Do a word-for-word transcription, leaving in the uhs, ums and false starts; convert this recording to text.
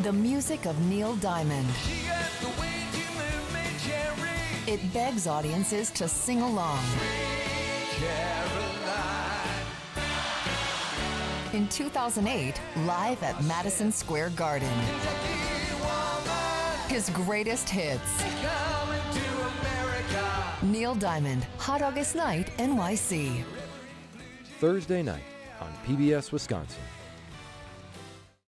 The music of Neil Diamond. It begs audiences to sing along. In two thousand eight, live at Madison Square Garden. His greatest hits. Neil Diamond, Hot August Night, N Y C. Thursday night on P B S Wisconsin.